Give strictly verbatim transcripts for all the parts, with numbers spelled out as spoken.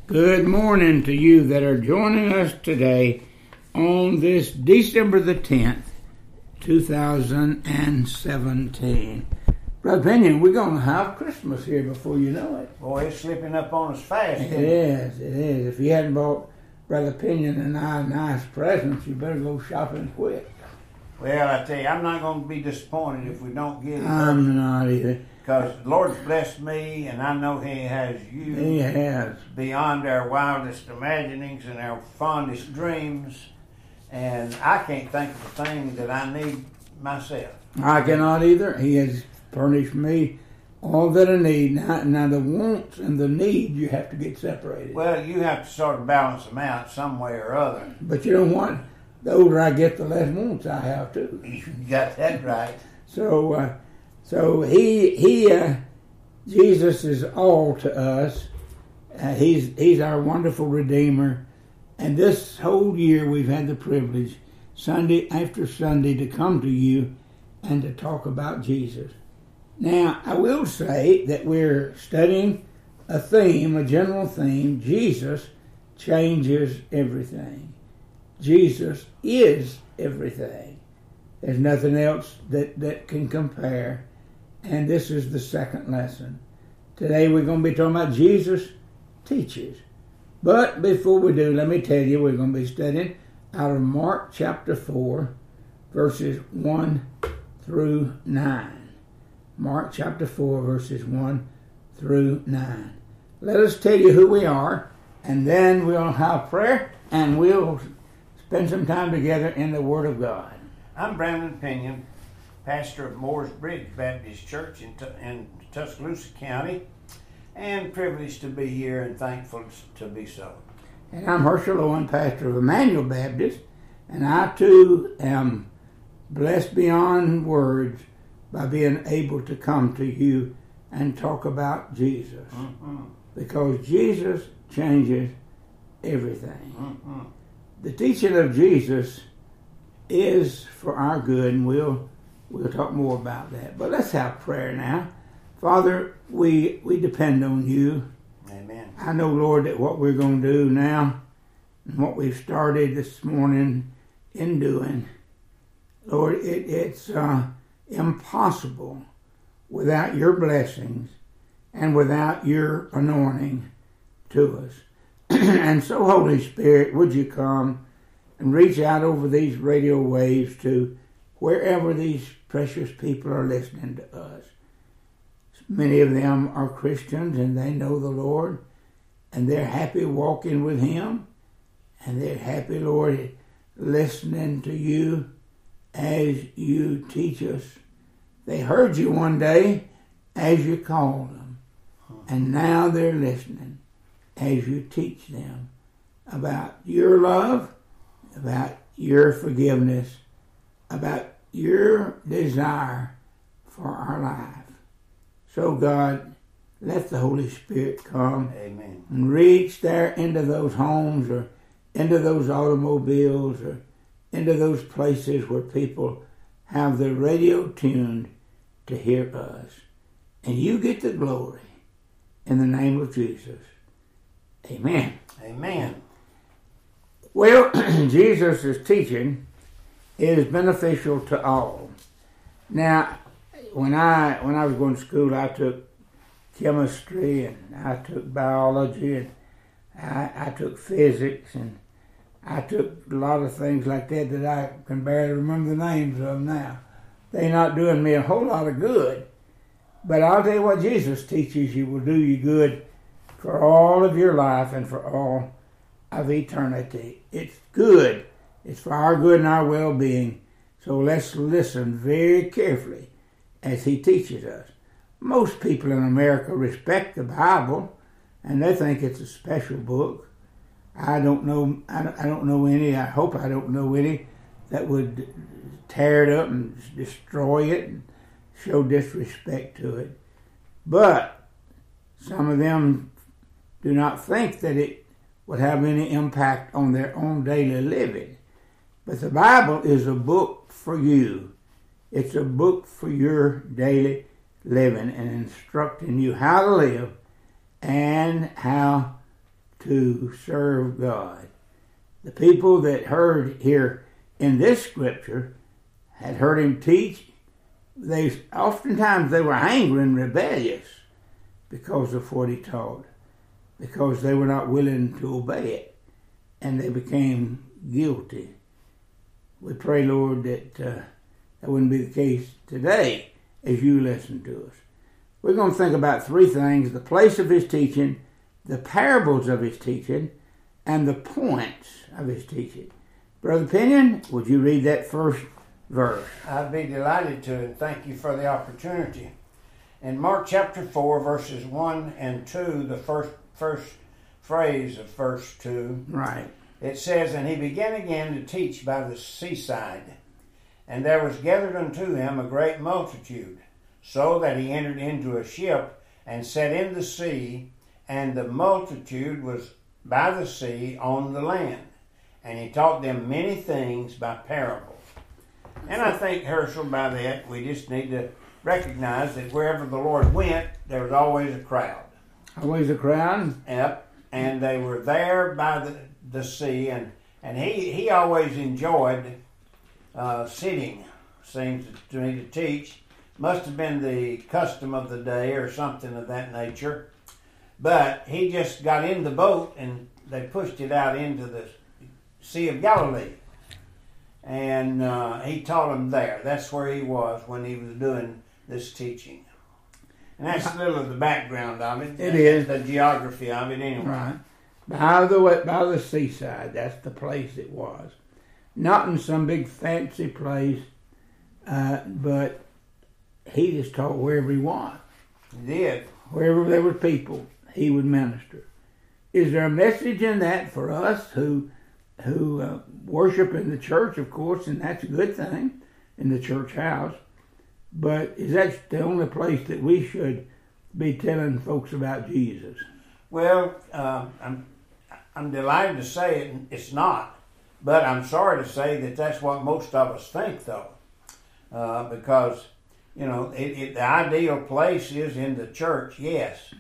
Good morning to you that are joining us today on this December the tenth, two thousand seventeen. Brother Pinion, we're going to have Christmas here before you know it. Boy, it's slipping up on us fast. It is, it is. If you hadn't bought Brother Pinion and I nice presents, you better go shopping quick. Well, I tell you, I'm not going to be disappointed if we don't get it. I'm not either. Because the Lord's blessed me, and I know He has you. He has. Beyond our wildest imaginings and our fondest dreams. And I can't think of a thing that I need myself. I cannot either. He has furnished me all that I need. Now, now the wants and the need, you have to get separated. Well, you have to sort of balance them out some way or other. But you know what? The older I get, the less wants I have too. You got that right. So, uh, so he, he, uh, Jesus is all to us. Uh, he's, he's our wonderful Redeemer. And this whole year we've had the privilege, Sunday after Sunday, to come to you and to talk about Jesus. Now, I will say that we're studying a theme, a general theme. Jesus changes everything. Jesus is everything. There's nothing else that, that can compare. And this is the second lesson. Today we're going to be talking about Jesus teaches. But before we do, let me tell you, we're going to be studying out of Mark chapter four, verses one through nine. Mark chapter four, verses one through nine. Let us tell you who we are, and then we'll have prayer, and we'll spend some time together in the Word of God. I'm Brandon Pinion, pastor of Moores Bridge Baptist Church in, in Tuscaloosa County, and privileged to be here and thankful to be so. And I'm Herschel Owen, pastor of Emmanuel Baptist, and I too am blessed beyond words by being able to come to you and talk about Jesus. Mm-hmm. Because Jesus changes everything. Mm-hmm. The teaching of Jesus is for our good, and we'll we'll talk more about that. But let's have prayer now. Father, we we depend on you. Amen. I know, Lord, that what we're going to do now and what we've started this morning in doing, Lord, it, it's uh, impossible without your blessings and without your anointing to us. And so, Holy Spirit, would you come and reach out over these radio waves to wherever these precious people are listening to us. Many of them are Christians and they know the Lord, and they're happy walking with Him, and they're happy, Lord, listening to you as you teach us. They heard you one day as you called them, and now they're listening as you teach them about your love, about your forgiveness, about your desire for our life. So God, let the Holy Spirit come. Amen. And reach there into those homes or into those automobiles or into those places where people have the radio tuned to hear us. And you get the glory in the name of Jesus. Amen. Amen. Well, Jesus' teaching is beneficial to all. Now, when I when I was going to school, I took chemistry and I took biology and I, I took physics and I took a lot of things like that that I can barely remember the names of now. They're not doing me a whole lot of good. But I'll tell you what Jesus teaches you will do you good for all of your life and for all of eternity. It's good. It's for our good and our well-being. So let's listen very carefully as he teaches us. Most people in America respect the Bible, and they think it's a special book. I don't know. I don't know any. I hope I don't know any that would tear it up and destroy it and show disrespect to it. But some of them do not think that it would have any impact on their own daily living. But the Bible is a book for you. It's a book for your daily living and instructing you how to live and how to serve God. The people that heard here in this scripture had heard him teach. They oftentimes they were angry and rebellious because of what he taught, because they were not willing to obey it, and they became guilty. We pray, Lord, that uh, that wouldn't be the case today as you listen to us. We're going to think about three things: the place of his teaching, the parables of his teaching, and the points of his teaching. Brother Pinion, would you read that first verse? I'd be delighted to, and thank you for the opportunity. In Mark chapter four, verses one and two, the first first phrase of verse two, Right. it says, "And he began again to teach by the seaside, and there was gathered unto him a great multitude, so that he entered into a ship and sat in the sea, and the multitude was by the sea on the land. And he taught them many things by parables." And I think, Herschel, by that, we just need to recognize that wherever the Lord went, there was always a crowd. Always a crowd. Yep. And they were there by the, the sea, and, and he, he always enjoyed uh, sitting, seems to me, to teach. Must have been the custom of the day or something of that nature. But he just got in the boat, and they pushed it out into the Sea of Galilee. And uh, he taught them there. That's where he was when he was doing this teaching. And that's a little of the background of it. It is. The geography of it anyway. Right. By the way, by the seaside, that's the place it was. Not in some big fancy place, uh, but he just taught wherever he was. He did. Wherever there were people, he would minister. Is there a message in that for us who who uh, worship in the church, of course, and that's a good thing, in the church house. But is that the only place that we should be telling folks about Jesus? Well, uh, I'm I'm delighted to say it, it's not. But I'm sorry to say that that's what most of us think, though. Uh, because, you know, it, it, the ideal place is in the church, yes.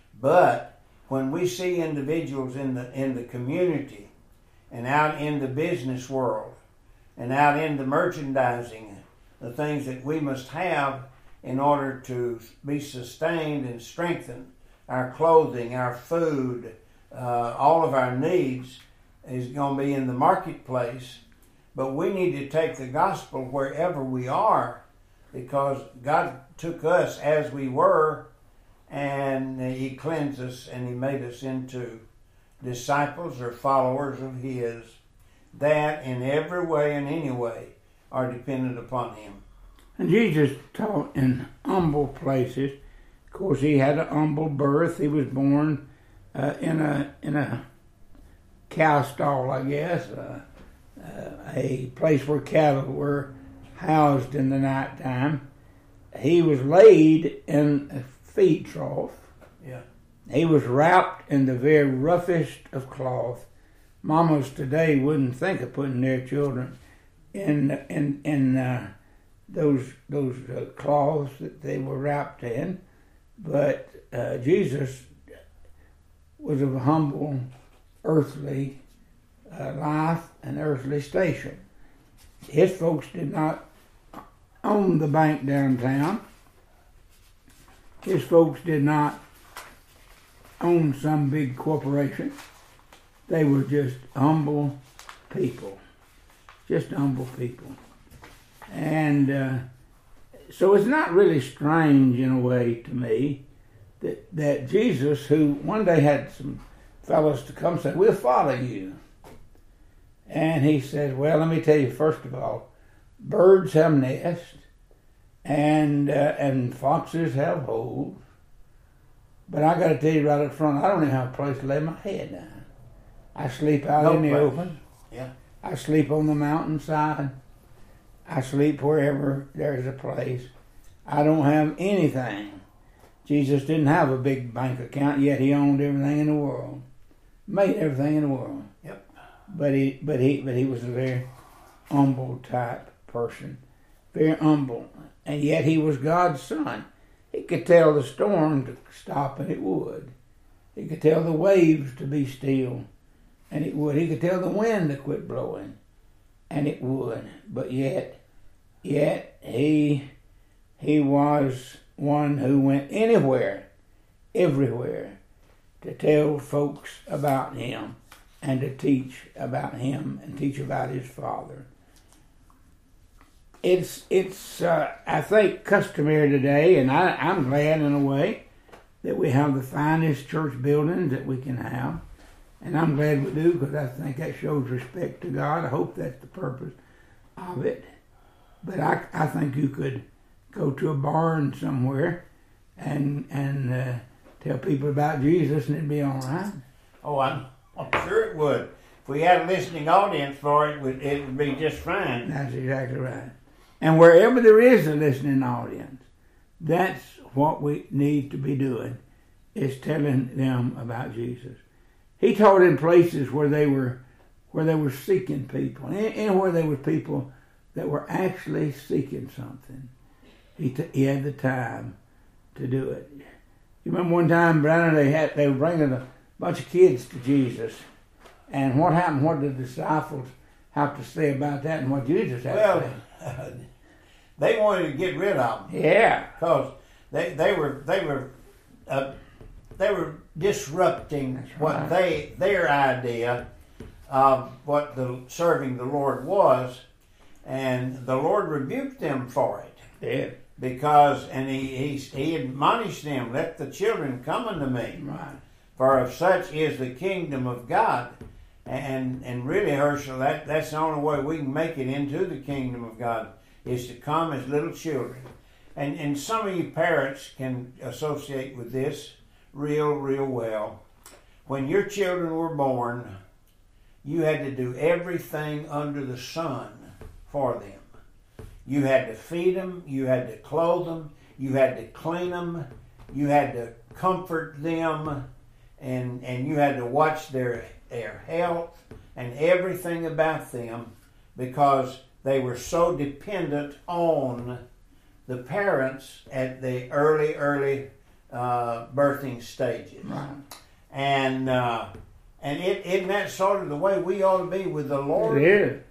But when we see individuals in the in the community and out in the business world and out in the merchandising, the things that we must have in order to be sustained and strengthened, our clothing, our food, uh, all of our needs is going to be in the marketplace. But we need to take the gospel wherever we are, because God took us as we were, and he cleansed us and he made us into disciples or followers of his that in every way and any way are dependent upon him. And Jesus taught in humble places. Of course, he had an humble birth. He was born uh, in a in a cow stall, I guess, uh, uh, a place where cattle were housed in the nighttime. He was laid in a feed trough. Yeah. He was wrapped in the very roughest of cloth. Mamas today wouldn't think of putting their children in in in uh, those those uh, cloths that they were wrapped in, but uh, Jesus was of a humble, earthly uh, life and earthly station. His folks did not own the bank downtown. His folks did not own some big corporation. They were just humble people. Just humble people. And uh, so it's not really strange in a way to me that, that Jesus, who one day had some fellows to come say, "We'll follow you." And he says, "Well, let me tell you, first of all, birds have nests, and uh, and foxes have holes. But I got to tell you right up front, I don't even have a place to lay my head down. I sleep out No in the place. open. Yeah. I sleep on the mountainside. I sleep wherever there's a place. I don't have anything." Jesus didn't have a big bank account, yet he owned everything in the world. Made everything in the world. Yep. But he but he but he was a very humble type person. Very humble. And yet he was God's son. He could tell the storm to stop and it would. He could tell the waves to be still, and it would. He could tell the wind to quit blowing, and it would. But yet, yet he he was one who went anywhere, everywhere, to tell folks about him and to teach about him and teach about his Father. It's, it's uh, I think, customary today, and I, I'm glad in a way, that we have the finest church buildings that we can have. And I'm glad we do, because I think that shows respect to God. I hope that's the purpose of it. But I, I think you could go to a barn somewhere and and uh, tell people about Jesus, and it'd be all right. Oh, I'm, I'm sure it would. If we had a listening audience for it, it would, it would be just fine. That's exactly right. And wherever there is a listening audience, that's what we need to be doing, is telling them about Jesus. He taught in places where they were where they were seeking people, and where there were people that were actually seeking something. He t- he had the time to do it. You remember one time, Brandon, they had they were bringing a bunch of kids to Jesus, and what happened? What did the disciples have to say about that, and what Jesus had well, to say? Uh, they wanted to get rid of them. Yeah, because they they were they were uh, they were disrupting That's what right. they their idea of what the serving the Lord was, and the Lord rebuked them for it. yeah, Because and he he he admonished them, "Let the children come unto me, right. for of such is the kingdom of God." And and really, Herschel, that, that's the only way we can make it into the kingdom of God, is to come as little children. And and some of you parents can associate with this real, real well. When your children were born, you had to do everything under the sun for them. You had to feed them, you had to clothe them, you had to clean them, you had to comfort them, and and you had to watch their their health and everything about them, because they were so dependent on the parents at the early, early uh, birthing stages. Right. And uh, and it, isn't that sort of the way we ought to be with the Lord? It is.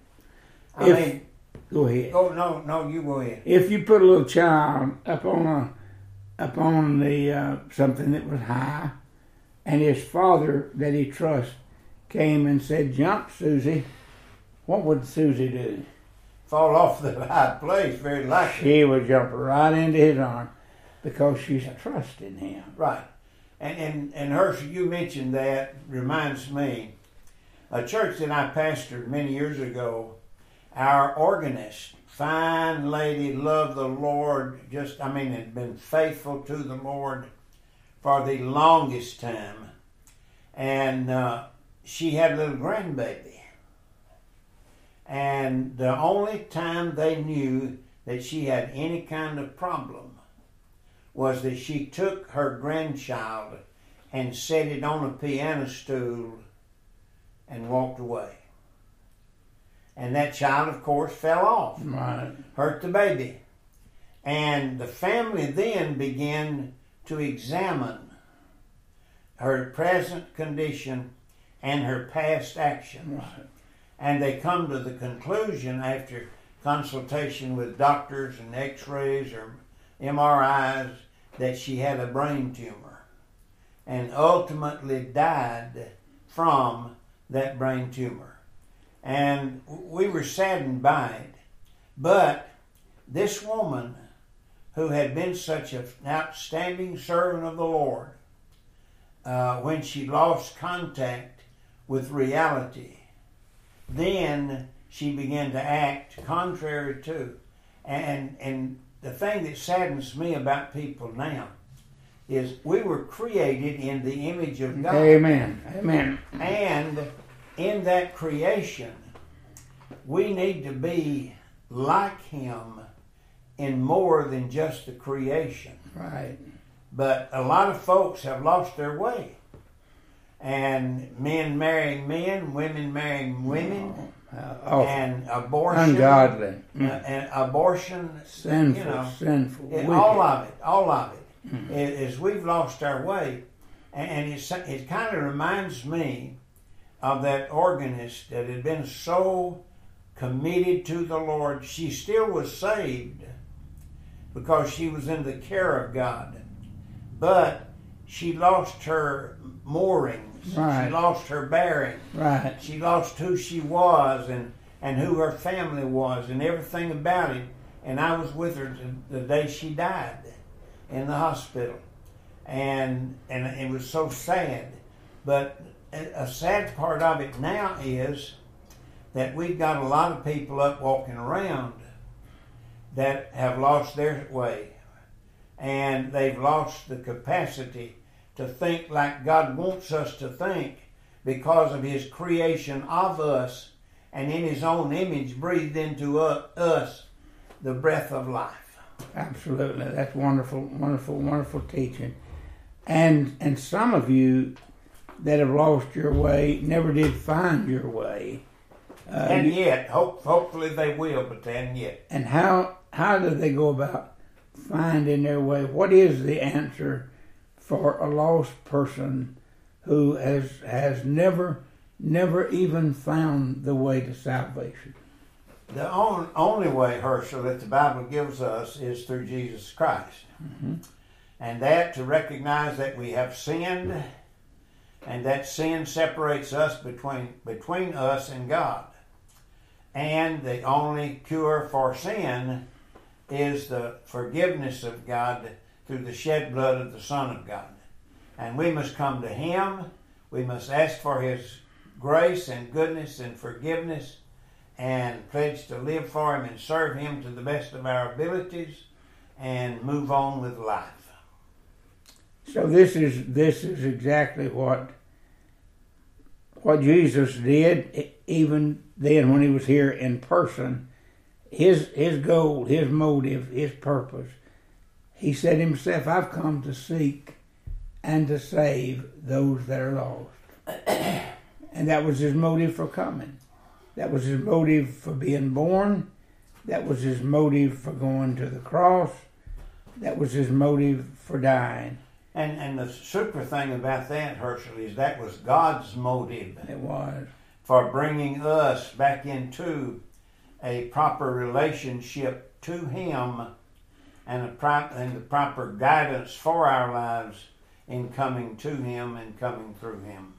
I If- mean, Go ahead. oh no, no, you go ahead. If you put a little child up on a up on the uh, something that was high, and his father that he trusts came and said, "Jump, Susie," what would Susie do? Fall off the high place, very likely. She would jump right into his arms because she's trusting him. Right. And, and, and Herschel, you mentioned that, reminds me, a church that I pastored many years ago, our organist, fine lady, loved the Lord, just, I mean, had been faithful to the Lord for the longest time. And uh, she had a little grandbaby. And the only time they knew that she had any kind of problem was that she took her grandchild and set it on a piano stool and walked away. And that child, of course, fell off, Right. hurt the baby. And the family then began to examine her present condition and her past actions. Right. And they come to the conclusion, after consultation with doctors and x-rays or M R Is, that she had a brain tumor and ultimately died from that brain tumor. And we were saddened by it. But this woman, who had been such an outstanding servant of the Lord, uh, when she lost contact with reality, then she began to act contrary to. And and the thing that saddens me about people now is we were created in the image of God. Amen. Amen. And in that creation, we need to be like Him in more than just the creation. Right. But a lot of folks have lost their way. And men marrying men, women marrying women, Uh, oh, and abortion. ungodly. uh, and abortion, Sinful, you know, sinful. it- wicked. all of it, all of it. Mm. As we've lost our way, And it, it kind of reminds me of that organist that had been so committed to the Lord. She still was saved because she was in the care of God. But she lost her moorings. Right. She lost her bearing. Right. She lost who she was and, and who her family was and everything about it. And I was with her the day she died in the hospital. And and it was so sad. But a sad part of it now is that we've got a lot of people up walking around that have lost their way. And they've lost the capacity to think like God wants us to think because of His creation of us and in His own image breathed into us the breath of life. Absolutely. That's wonderful, wonderful, wonderful teaching. And and some of you that have lost your way never did find your way. Uh, and yet, hope, hopefully they will, but then yet. And how how do they go about finding their way? What is the answer for a lost person who has has never never even found the way to salvation? The only, only way, Herschel, that the Bible gives us is through Jesus Christ. Mm-hmm. And that to recognize that we have sinned and that sin separates us between between us and God. And the only cure for sin is the forgiveness of God through the shed blood of the Son of God. And we must come to Him. We must ask for His grace and goodness and forgiveness and pledge to live for Him and serve Him to the best of our abilities and move on with life. So this is this is exactly what what Jesus did, even then when He was here in person. His his goal, His motive, His purpose. He said Himself, "I've come to seek and to save those that are lost." And that was His motive for coming. That was His motive for being born. That was His motive for going to the cross. That was His motive for dying. And and the super thing about that, Herschel, is that was God's motive. It was. For bringing us back into a proper relationship to Him and, a pro- and the proper guidance for our lives in coming to Him and coming through Him.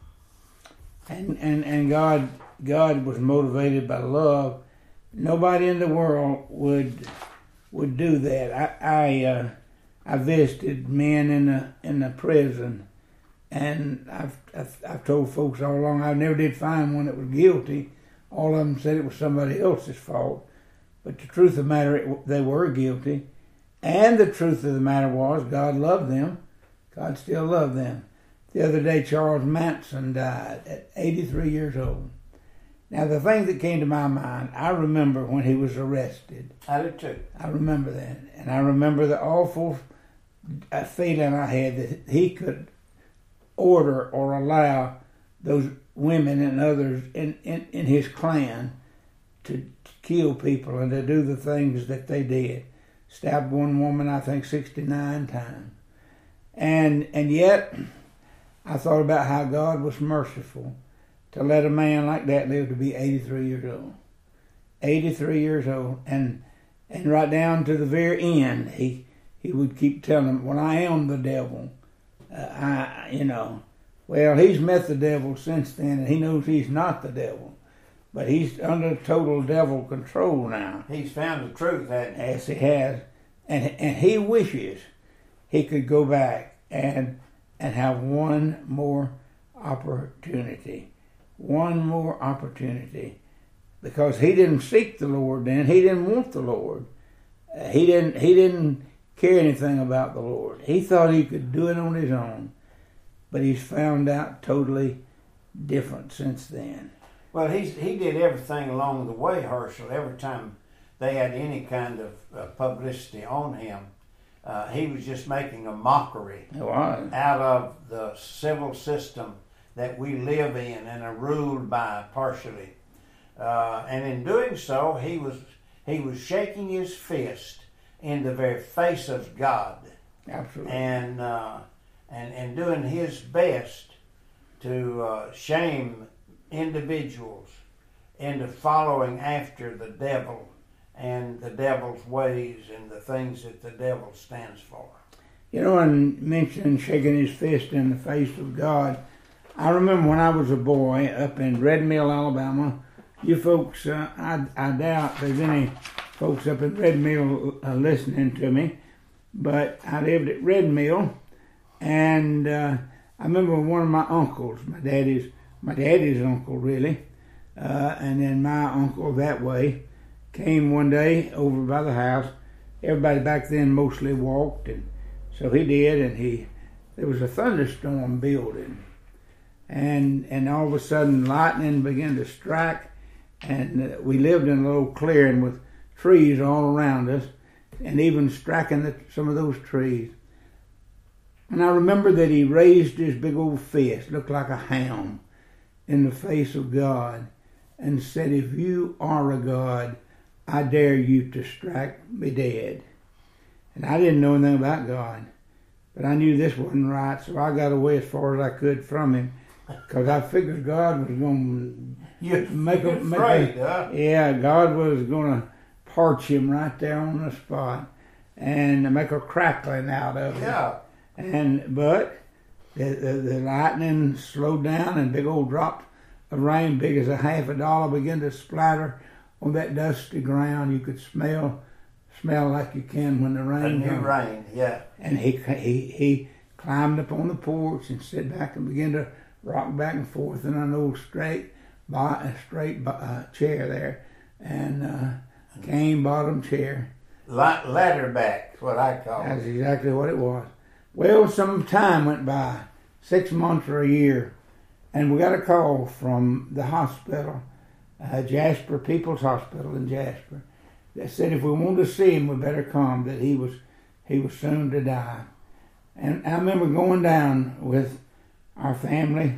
And and, and God God was motivated by love. Nobody in the world would would do that. I I, uh, I visited men in the in the prison, and I've, I've I've told folks all along I never did find one that was guilty. All of them said it was somebody else's fault. But the truth of the matter, it, they were guilty. And the truth of the matter was God loved them. God still loved them. The other day, Charles Manson died at eighty-three years old. Now, the thing that came to my mind, I remember when he was arrested. I do too. I remember that. And I remember the awful feeling I had that he could order or allow those women and others in, in, in his clan to, to kill people and to do the things that they did. Stabbed one woman, I think, sixty-nine times. And and yet, I thought about how God was merciful to let a man like that live to be eighty-three years old. eighty-three years old. And and right down to the very end, he he would keep telling him, well, I am the devil. Uh, I, you know, well, he's met the devil since then, and he knows he's not the devil. But he's under total devil control now. He's found the truth, hasn't he? Yes, he has. And and he wishes he could go back and and have one more opportunity. One more opportunity. Because he didn't seek the Lord then. He didn't want the Lord. Uh, he didn't he didn't care anything about the Lord. He thought he could do it on his own. But he's found out totally different since then. Well, he's, he did everything along the way, Herschel. Every time they had any kind of uh, publicity on him, uh, he was just making a mockery It was. out of the civil system that we live in and are ruled by partially. Uh, and in doing so, he was he was shaking his fist in the very face of God. Absolutely. And uh, and, and doing his best to uh, shame individuals into following after the devil and the devil's ways and the things that the devil stands for. You know, and mentioning shaking his fist in the face of God, I remember when I was a boy up in Red Mill, Alabama. You folks, uh, I, I doubt there's any folks up in Red Mill uh, listening to me, but I lived at Red Mill, and uh, I remember one of my uncles, my daddy's, my daddy's uncle really, uh, and then my uncle that way, came one day over by the house. Everybody back then mostly walked, and so he did, and he there was a thunderstorm building, and and all of a sudden lightning began to strike, and uh, we lived in a little clearing with trees all around us, and even striking the, some of those trees. And I remember that he raised his big old fist, looked like a ham, in the face of God, and said, "If you are a God, I dare you to strike me dead." And I didn't know anything about God, but I knew this wasn't right, so I got away as far as I could from him, because I figured God was going to make a, make afraid, a huh? yeah, God was going to parch him right there on the spot and make a crackling out of it. Yeah. And but the, the, the lightning slowed down, and big old drops of rain, big as a half a dollar, began to splatter on that dusty ground. You could smell smell like you can when the rain comes. rain, yeah. And he he he climbed up on the porch and sat back and began to rock back and forth in an old straight a straight uh, chair there, and uh, cane bottom chair. La- ladder back, what I call That's it. exactly what it was. Well, some time went by, six months or a year, and we got a call from the hospital, uh, Jasper People's Hospital in Jasper. They said if we wanted to see him, we better come, that he was he was soon to die. And I remember going down with our family,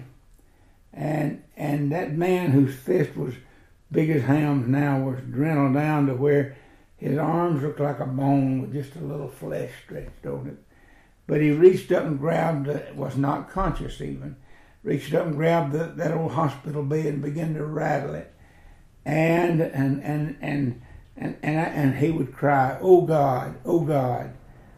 and and that man whose fist was big as hams now was dwindled down to where his arms looked like a bone with just a little flesh stretched on it. But he reached up and grabbed, uh, was not conscious even, reached up and grabbed the, that old hospital bed and began to rattle it. And and and and and and, I, and he would cry, "Oh God, oh God."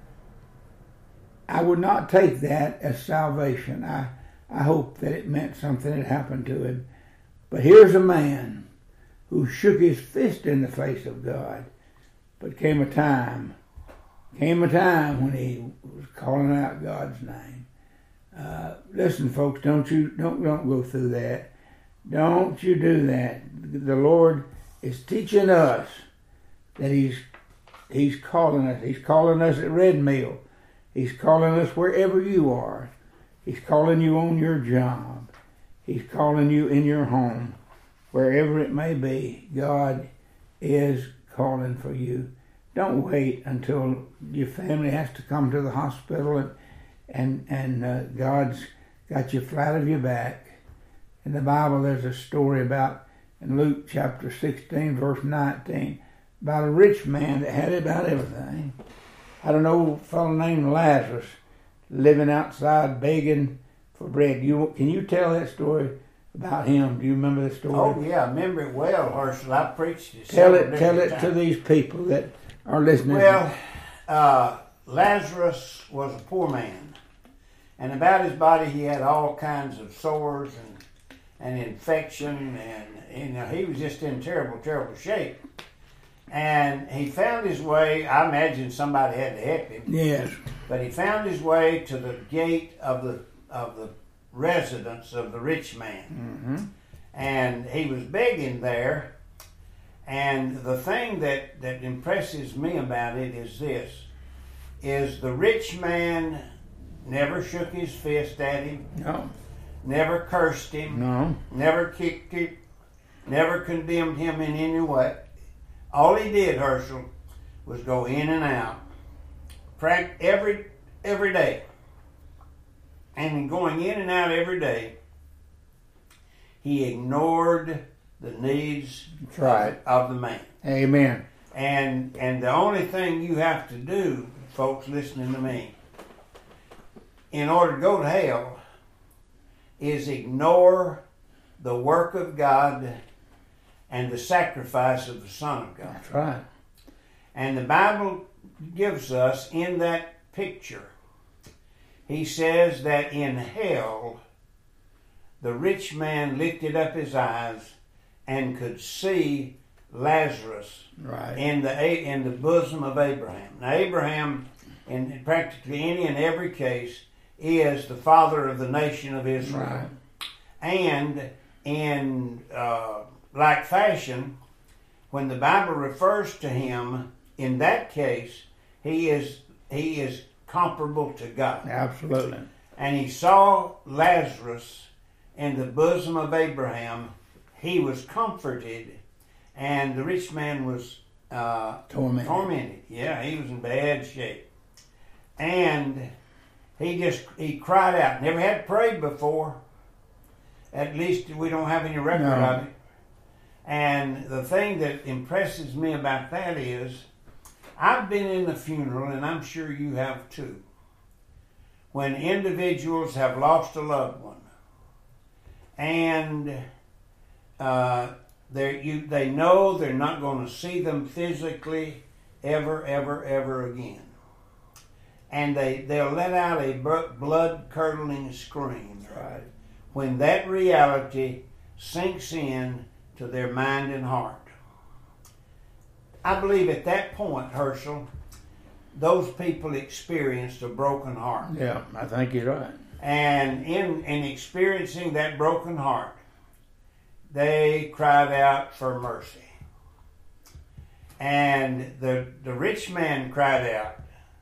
I would not take that as salvation. I I hope that it meant something had happened to him. But here's a man who shook his fist in the face of God. But came a time, came a time when he was calling out God's name. Uh, listen, folks, don't you don't don't go through that. Don't you do that. The Lord is teaching us that He's He's calling us. He's calling us at Red Mill. He's calling us wherever you are. He's calling you on your job. He's calling you in your home. Wherever it may be, God is calling for you. Don't wait until your family has to come to the hospital and and, and uh, God's got you flat of your back. In the Bible, there's a story about, in Luke chapter sixteen, verse nineteen, about a rich man that had about everything. Had an old fellow named Lazarus living outside begging for bread. You Can you tell that story about him? Do you remember the story? Oh, yeah, I remember it well, Herschel. I preached it. Tell it, tell it to these people that are listening. Well, uh, Lazarus was a poor man. And about his body, he had all kinds of sores and, and infection. And, you know, he was just in terrible, terrible shape. And he found his way, I imagine somebody had to help him. Yes. But he found his way to the gate of the of the residence of the rich man. Mm-hmm. And he was begging there. And the thing that, that impresses me about it is this, is the rich man never shook his fist at him. No. Never cursed him. No. Never kicked him. Never condemned him in any way. All he did, Herschel, was go in and out, every every day. And in going in and out every day, he ignored the needs That's right. of, of the man. Amen. And and the only thing you have to do, folks listening to me, in order to go to hell is ignore the work of God and the sacrifice of the Son of God. That's right. And the Bible gives us in that picture, he says that in hell, the rich man lifted up his eyes and could see Lazarus Right. in the in the bosom of Abraham. Now, Abraham, in practically any and every case, is the father of the nation of Israel. Right. And in uh, like fashion, when the Bible refers to him, in that case, he is he is comparable to God. Absolutely. And he saw Lazarus in the bosom of Abraham. He was comforted, and the rich man was uh, Tormented. tormented. Yeah, he was in bad shape. And he just, he cried out. Never had prayed before. At least we don't have any record No. of it. And the thing that impresses me about that is, I've been in the funeral, and I'm sure you have too, when individuals have lost a loved one, and uh, they you they know they're not going to see them physically ever, ever, ever again, and they they'll let out a blood curdling scream. Right. When that reality sinks in to their mind and heart. I believe at that point, Herschel, those people experienced a broken heart. Yeah, I think you're right. And in, in experiencing that broken heart, they cried out for mercy. And the, the rich man cried out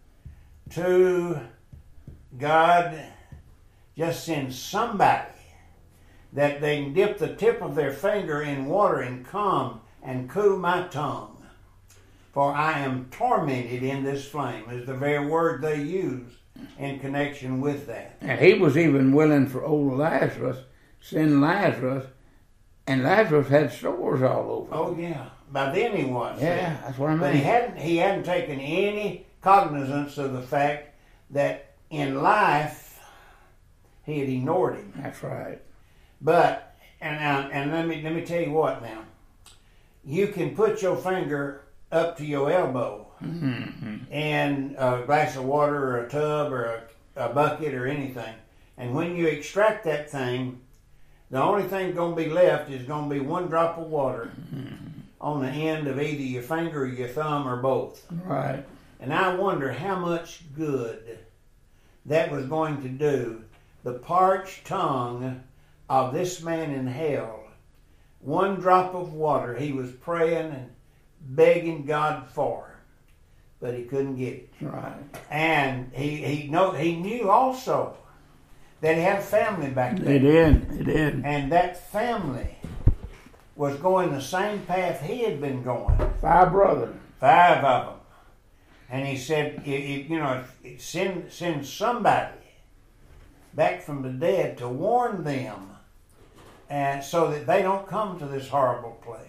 to God, just send somebody that they can dip the tip of their finger in water and come and cool my tongue. For I am tormented in this flame, is the very word they use in connection with that. And he was even willing for old Lazarus, send Lazarus, and Lazarus had sores all over. Oh yeah, by then he was. Yeah, that's what I mean. But he hadn't he hadn't taken any cognizance of the fact that in life he had ignored him. That's right. But and and, and let me let me tell you what now. You can put your finger up to your elbow Mm-hmm. in a glass of water or a tub or a, a bucket or anything, and when you extract that thing, the only thing going to be left is going to be one drop of water Mm-hmm. on the end of either your finger or your thumb or both. Right. And I wonder how much good that was going to do the parched tongue of this man in hell. One drop of water he was praying and begging God for, but he couldn't get it. Right. And he he know he knew also that he had a family back They there, did. They did. and that family was going the same path he had been going. Five brothers. Five of them. And he said, you, you know, send send somebody back from the dead to warn them, and so that they don't come to this horrible place.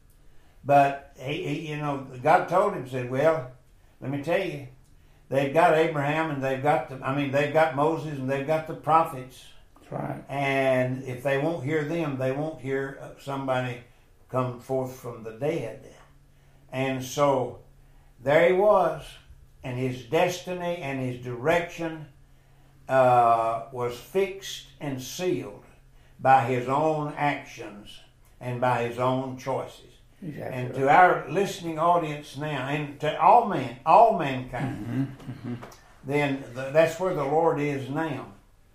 But he, he, you know, God told him, said, well, let me tell you, they've got Abraham and they've got the, I mean, they've got Moses and they've got the prophets. That's right. And if they won't hear them, they won't hear somebody come forth from the dead. And so there he was, and his destiny and his direction uh, was fixed and sealed by his own actions and by his own choices. Exactly. And to our listening audience now, and to all men, all mankind, Mm-hmm. Mm-hmm. then the, that's where the Lord is now.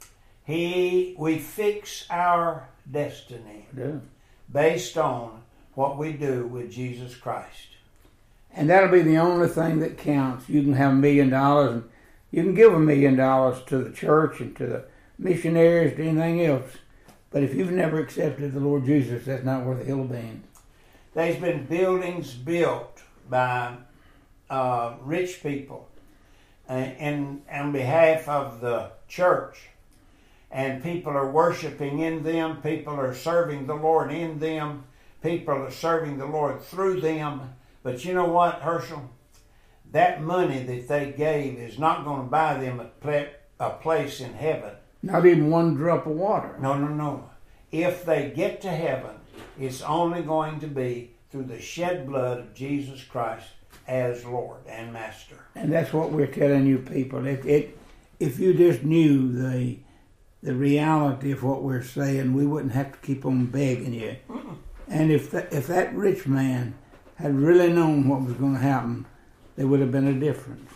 He, we fix our destiny Yeah. based on what we do with Jesus Christ. And that'll be the only thing that counts. You can have a million dollars and you can give a million dollars to the church and to the missionaries, to anything else. But if you've never accepted the Lord Jesus, that's not worth a hill of beans. There's been buildings built by uh, rich people and, and on behalf of the church. And people are worshiping in them. People are serving the Lord in them. People are serving the Lord through them. But you know what, Herschel? That money that they gave is not going to buy them a a place in heaven. Not even one drop of water. No, no, no. If they get to heaven, it's only going to be through the shed blood of Jesus Christ as Lord and Master. And that's what we're telling you people. If it, if you just knew the the reality of what we're saying, we wouldn't have to keep on begging you. Mm-mm. And if the, if that rich man had really known what was going to happen, there would have been a difference.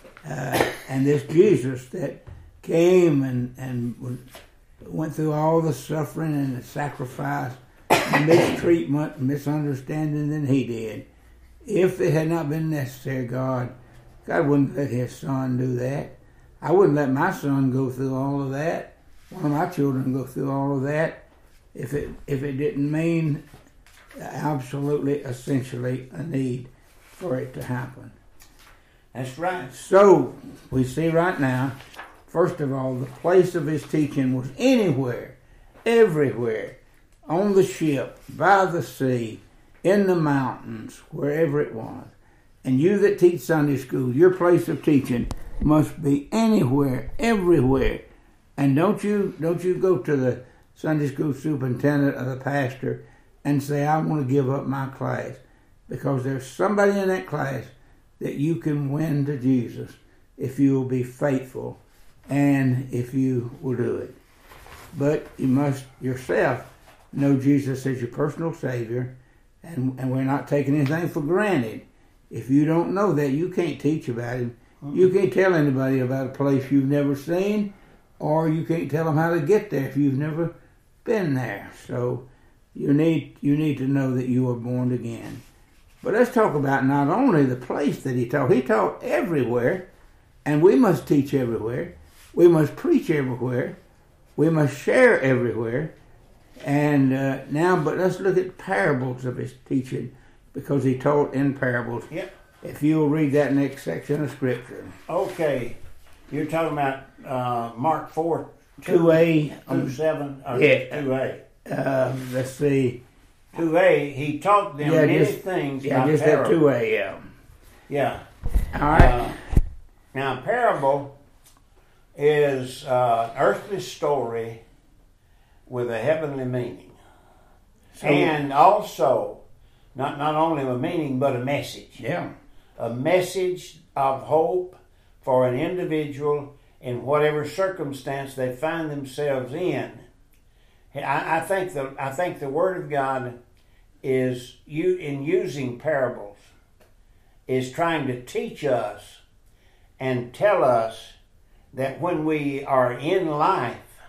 Uh, and this Jesus that came and, and went through all the suffering and the sacrifice, and mistreatment and misunderstanding than he did, if it had not been necessary, God, God wouldn't let his son do that. I wouldn't let my son go through all of that. One of my children go through all of that if it if it didn't mean absolutely, essentially a need for it to happen. That's right. So, we see right now, first of all, the place of his teaching was anywhere, everywhere, on the ship, by the sea, in the mountains, wherever it was. And you that teach Sunday school, your place of teaching must be anywhere, everywhere. And don't you don't you go to the Sunday school superintendent or the pastor and say, I want to give up my class, because there's somebody in that class that you can win to Jesus if you will be faithful and if you will do it. But you must yourself know Jesus as your personal Savior, and, and we're not taking anything for granted. If you don't know that, you can't teach about Him. Mm-hmm. You can't tell anybody about a place you've never seen, or you can't tell them how to get there if you've never been there. So you need you need to know that you are born again. But let's talk about not only the place that he taught. He taught everywhere, and we must teach everywhere. We must preach everywhere. We must share everywhere. And uh, now, but let's look at parables of his teaching, because he taught in parables. Yep. If you'll read that next section of Scripture. Okay. You're talking about uh, Mark four, two A. two seven, or yeah. two A. Uh, let's see. two A, he taught them yeah, many just, things yeah, by just parable. that two A, yeah. Yeah. All right. Uh, now, parable is uh, an earthly story with a heavenly meaning. So, and also, not, not only a meaning, but a message. Yeah. A message of hope for an individual in whatever circumstance they find themselves in. I, I think the I think the Word of God is you in using parables is trying to teach us and tell us that when we are in life,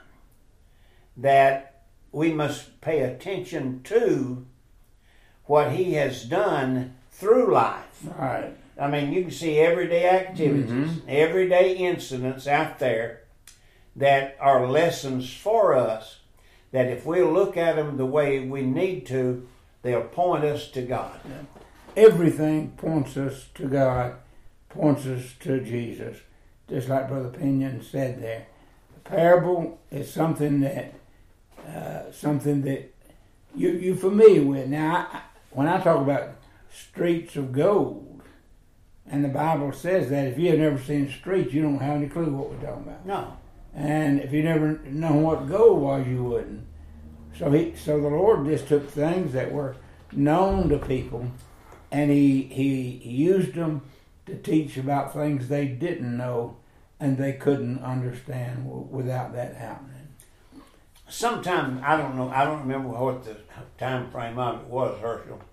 that we must pay attention to what He has done through life. Right. I mean, you can see everyday activities, mm-hmm. everyday incidents out there that are lessons for us, that if we'll look at them the way we need to, they'll point us to God. Yeah. Everything points us to God, points us to Jesus, just like Brother Pinion said there. The parable is something that uh, something that you, you're familiar with. Now, I, when I talk about streets of gold, and the Bible says that if you have never seen streets, you don't have any clue what we're talking about. No. And if you never know what gold was, you wouldn't. So he, so the Lord just took things that were known to people, and he he used them to teach about things they didn't know and they couldn't understand without that happening. Sometime, I don't know, I don't remember what the time frame of it was, Herschel.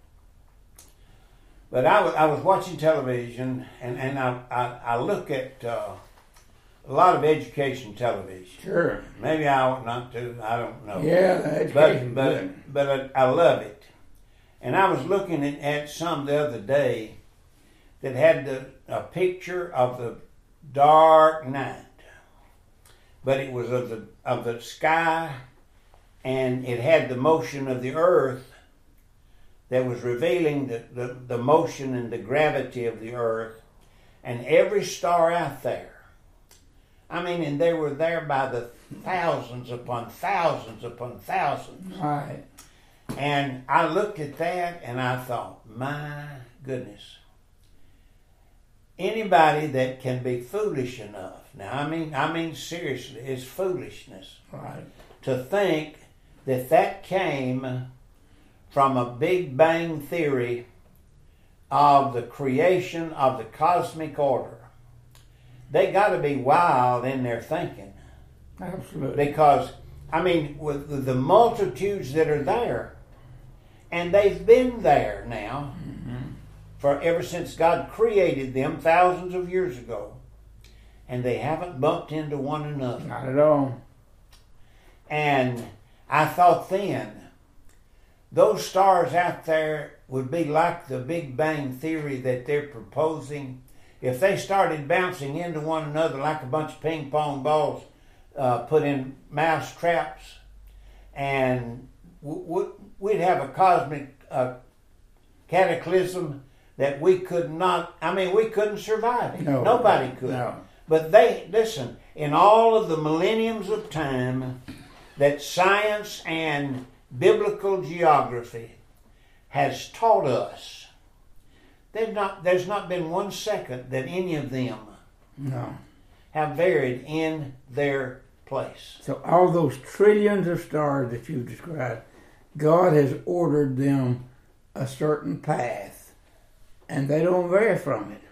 But I was, I was watching television, and, and I, I, I look at uh, a lot of education television. Sure. Maybe I ought not to, I don't know. Yeah, education. But, but, but I, I love it. And I was looking at, at some the other day that had the, a picture of the dark night. But it was of the of the sky, and it had the motion of the earth that was revealing the, the, the motion and the gravity of the earth, and every star out there. I mean, and they were there by the thousands upon thousands upon thousands. Right. And I looked at that and I thought, my goodness, anybody that can be foolish enough, now I mean, I mean seriously, it's foolishness, Right. to think that that came from a Big Bang theory of the creation of the cosmic order. They got to be wild in their thinking. Absolutely. Because, I mean, with the multitudes that are there, and they've been there now Mm-hmm. for ever since God created them thousands of years ago, and they haven't bumped into one another. Not at all. And I thought then, those stars out there would be like the Big Bang theory that they're proposing. If they started bouncing into one another like a bunch of ping pong balls uh, put in mouse traps, and w- w- we'd have a cosmic uh, cataclysm that we could not, I mean, we couldn't survive it. No. Nobody could. No. But they, listen, in all of the millenniums of time that science and biblical geography has taught us, they've not, there's not been one second that any of them No. have varied in their place. So all those trillions of stars that you've described, God has ordered them a certain path, and they don't vary from it.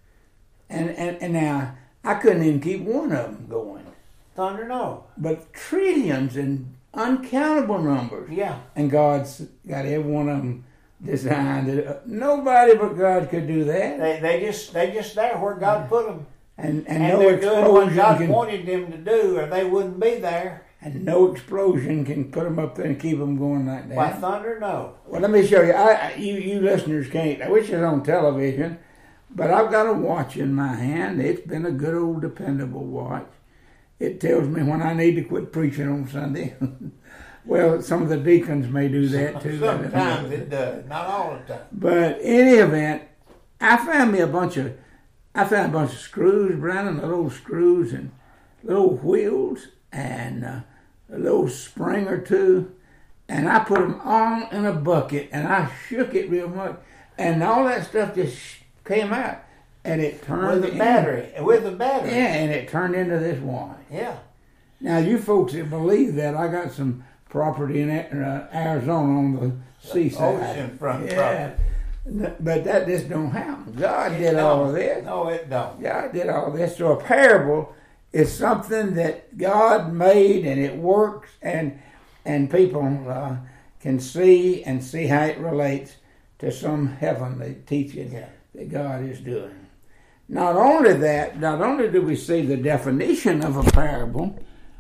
And, and, and now, I couldn't even keep one of them going. Thunder, no. But trillions and uncountable numbers. Yeah. And God's got every one of them designed it. Nobody but God could do that. They, they just they just there where God put them. And, and, And no they're doing what explosion God can, wanted them to do, or they wouldn't be there. and no explosion can put them up there and keep them going like that. By thunder, no. Well, let me show you. I, I you you listeners can't. I wish it was on television, but I've got a watch in my hand. It's been a good old dependable watch. It tells me when I need to quit preaching on Sunday. Well, some of the deacons may do that too. Sometimes it does, not all the time. But in any event, I found me a bunch of, I found a bunch of screws, Brandon, little screws and little wheels and uh, a little spring or two, and I put them all in a bucket and I shook it real much, and all that stuff just came out, and it turned With the in- battery, with the battery. Yeah, and it turned into this watch. Yeah. Now, you folks that believe that, I got some property in uh, Arizona on the seaside. Oceanfront Yeah. N- But that just don't happen. God It did don't. all of this. No, it don't. God did all this. So a parable is something that God made, and it works, and and people uh, can see and see how it relates to some heavenly teaching Yeah. that God is doing. Not only that, not only do we see the definition of a parable,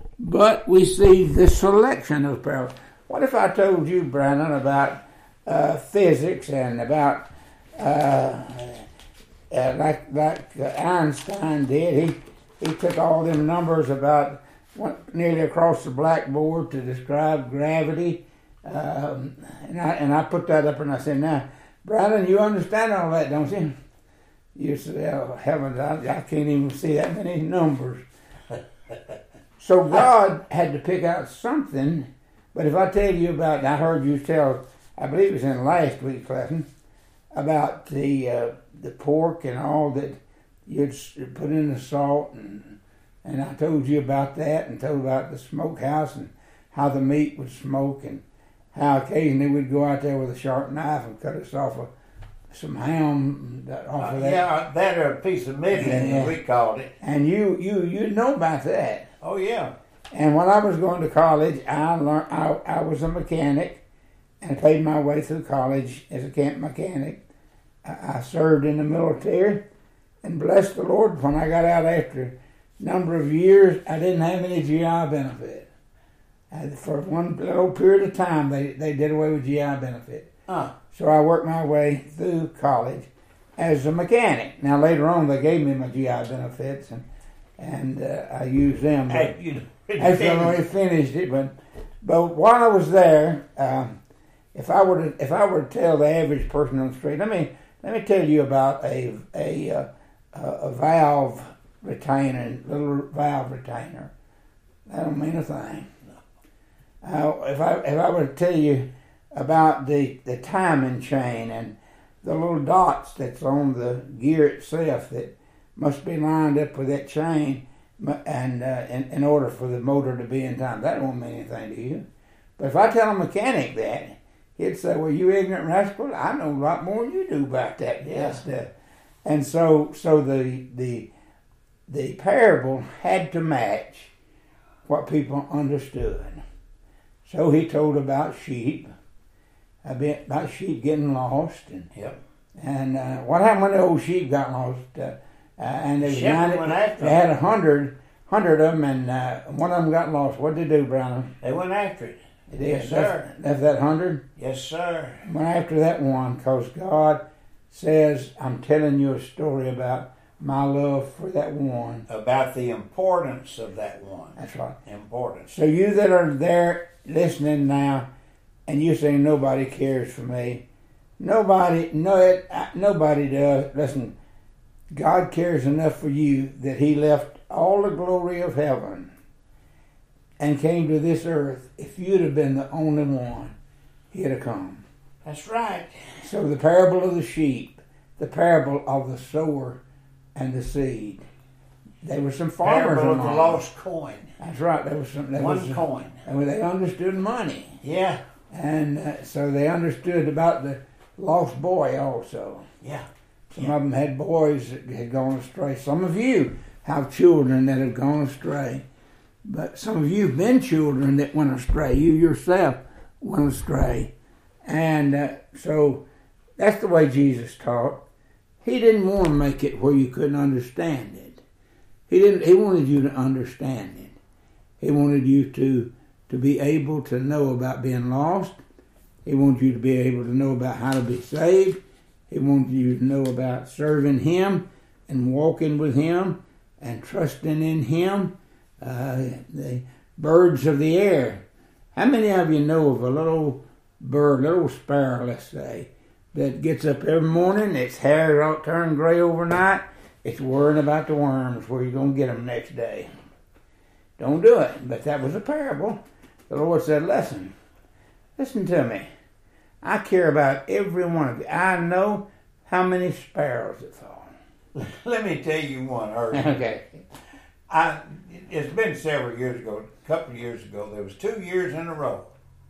but we see the selection of parables. What if I told you, Brandon, about uh, physics and about uh, uh, like like uh, Einstein did? He he took all them numbers about went nearly across the blackboard to describe gravity, um, and I and I put that up and I said, "Now, Brandon, you understand all that, don't you?" You said, "Oh, heavens, I, I can't even see that many numbers." So God had to pick out something. But if I tell you about, I heard you tell, I believe it was in last week's lesson, about the uh, the pork and all that you'd s- put in the salt, and and I told you about that, and told about the smokehouse and how the meat would smoke, and how occasionally we'd go out there with a sharp knife and cut us off of some ham that, off Uh, of that. yeah, that or a piece of middling, Yeah. as we called it. And you you you know about that. Oh, yeah. And when I was going to college, I learned I, I was a mechanic, and paid my way through college as a camp mechanic. I, I served in the military, and bless the Lord, when I got out after a number of years, I didn't have any G I benefit. And for one little period of time, they, they did away with G I benefit. Huh. So I worked my way through college as a mechanic. Now later on, they gave me my G I benefits, and and uh, I used them. but- Hey, you Actually, I already finished it, but but while I was there, um, if I were to if I were to tell the average person on the street, let me let me tell you about a a uh, a valve retainer, little valve retainer. That don't mean a thing. Uh, if I if I were to tell you about the the timing chain and the little dots that's on the gear itself that must be lined up with that chain, and uh, in, in order for the motor to be in time. That won't mean anything to you. But if I tell a mechanic that, he'd say, "Well, you ignorant rascal, I know a lot more than you do about that Yeah. stuff." And so, so the the the parable had to match what people understood. So he told about sheep, a bit about sheep getting lost, and Yep. and uh, what happened when the old sheep got lost? Uh, uh, and they, was Shepherd ninety, went after they them. had a hundred, hundred of them, and uh, one of them got lost. What did they do, Brown? They went after it. They did. Yes, sir. Left, left that hundred. Yes, sir. Went after that one because God says, "I'm telling you a story about my love for that one." About the importance of that one. That's right. Importance. So you that are there listening now, and you say nobody cares for me, nobody, no, it, nobody does. Listen, God cares enough for you that He left all the glory of heaven and came to this earth. If you'd have been the only one, He'd have come. That's right. So the parable of the sheep, the parable of the sower and the seed. There were some farmers Parable of the along. lost coin. That's right. There was some. There One was, coin. and they understood money, Yeah. and uh, so they understood about the lost boy also. Yeah. Some Yeah. of them had boys that had gone astray. Some of you have children that have gone astray, but some of you have been children that went astray. You yourself went astray, and uh, so that's the way Jesus taught. He didn't want to make it where you couldn't understand it. He didn't. He wanted you to understand it. He wanted you to to be able to know about being lost. He wanted you to be able to know about how to be saved. He wanted you to know about serving Him and walking with Him and trusting in Him. Uh, the birds of the air. How many of you know of a little bird, little sparrow, let's say, that gets up every morning, its hair all turned gray overnight, it's worrying about the worms, where you're going to get them next day. Don't do it. But that was a parable. The Lord said, listen, listen to me. I care about every one of you. I know how many sparrows that fall. Let me tell you one, Irvin. Okay. I, it's been several years ago, a couple of years ago, there was two years in a row.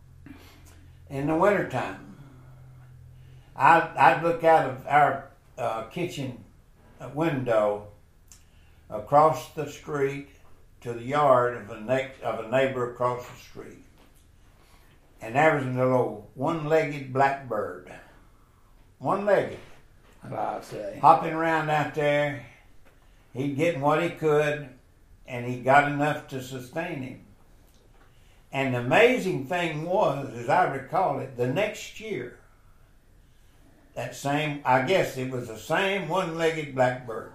In the wintertime, I'd, I'd look out of our uh, kitchen window across the street to the yard of a, next, of a neighbor across the street. And there was a little one-legged blackbird. One-legged. I'll say. Hopping around out there. He'd getting what he could, and he got enough to sustain him. And the amazing thing was, as I recall it, the next year, that same, I guess it was the same one-legged blackbird.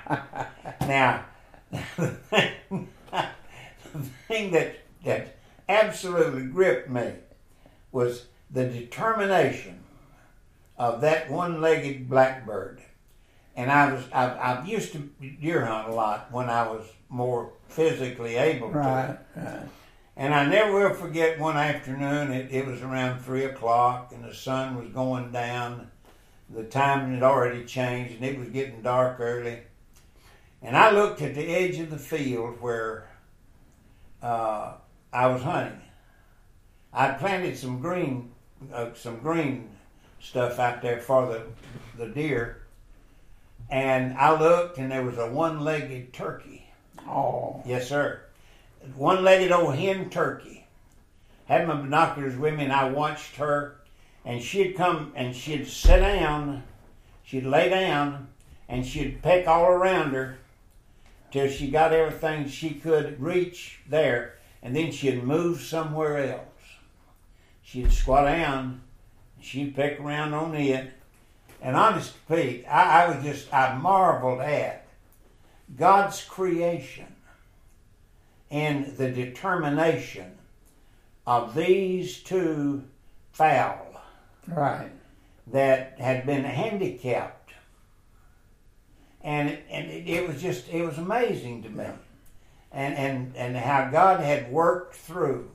Now, the thing, the thing that, that absolutely gripped me was the determination of that one-legged blackbird. And I was, I, I used to deer hunt a lot when I was more physically able to. Right, right. And I never will forget one afternoon, it, it was around three o'clock and the sun was going down. The time had already changed and it was getting dark early. And I looked at the edge of the field where uh, I was hunting. I'd planted some green, uh, some green stuff out there for the, the deer. And I looked and there was a one-legged turkey. Oh. Yes, sir. One-legged old hen turkey. Had my binoculars with me and I watched her, and she'd come and she'd sit down, she'd lay down, and she'd peck all around her till she got everything she could reach there, and then she'd move somewhere else. She'd squat down, she'd peck around on it. And honest to Pete, I, I was just, I marveled at God's creation and the determination of these two fowl Right. that had been handicapped. And, and it, it was just, it was amazing to me. And, and, and how God had worked through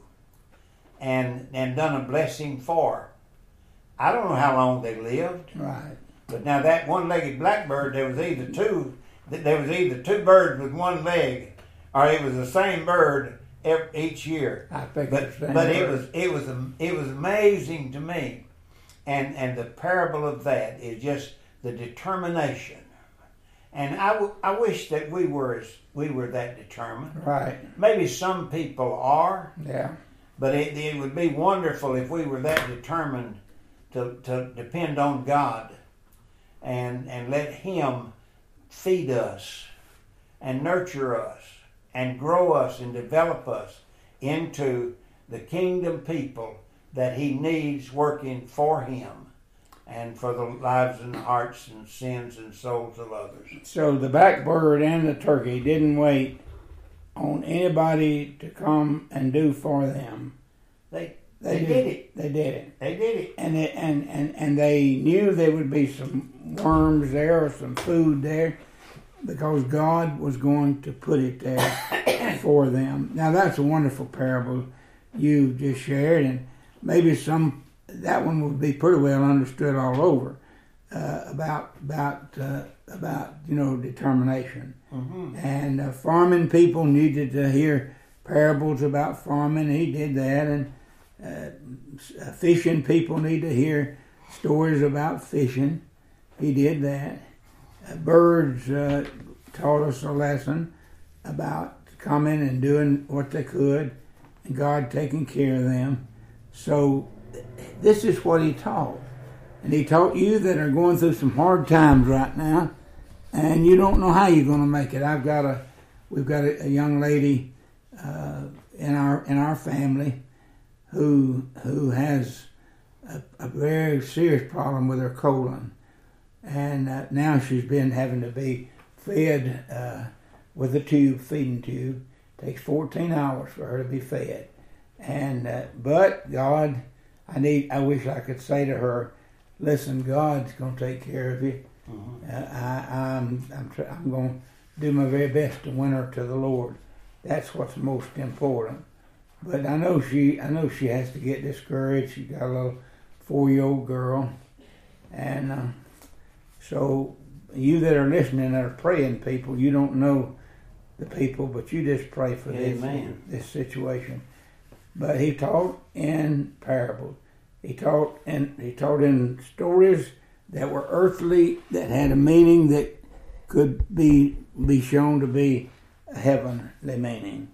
and, and done a blessing for. I don't know how long they lived. Right. But now that one-legged blackbird, there was either two, there was either two birds with one leg, or it was the same bird every, each year. I think But it's the same but bird. it was it was it was amazing to me, and and the parable of that is just the determination. And I, w- I wish that we were as we were that determined. Right. Maybe some people are, Yeah. but it, it would be wonderful if we were that determined to, to depend on God and and let Him feed us and nurture us and grow us and develop us into the kingdom people that He needs working for Him and for the lives and hearts and sins and souls of others. So the blackbird and the turkey didn't wait on anybody to come and do for them. They They, they did, did it. They did it. They did it. And, it, and, and, and they knew there would be some worms there or some food there because God was going to put it there for them. Now that's a wonderful parable you just shared, and maybe some that one would be pretty well understood all over uh, about about uh, about you know determination. Mm-hmm. And uh, farming people needed to hear parables about farming. He did that, and uh, fishing people need to hear stories about fishing. He did that. Uh, birds uh, taught us a lesson about coming and doing what they could, and God taking care of them. So this is what He taught. And He taught you that are going through some hard times right now, and you don't know how you're going to make it. I've got a, we've got a, a young lady uh, in our in our family who who has a, a very serious problem with her colon, and uh, now she's been having to be fed uh, with a tube, feeding tube. It takes fourteen hours for her to be fed, and uh, but God. I need. I wish I could say to her, "Listen, God's going to take care of you. Mm-hmm. Uh, I, I'm. I'm. Tr- I'm going to do my very best to win her to the Lord. That's what's most important." But I know she. I know she has to get discouraged. She got a little four-year-old girl, and uh, so you that are listening that are praying people, you don't know the people, but you just pray for this Amen. this situation. But He taught in parables. He taught in he taught in stories that were earthly, that had a meaning that could be be shown to be a heavenly meaning.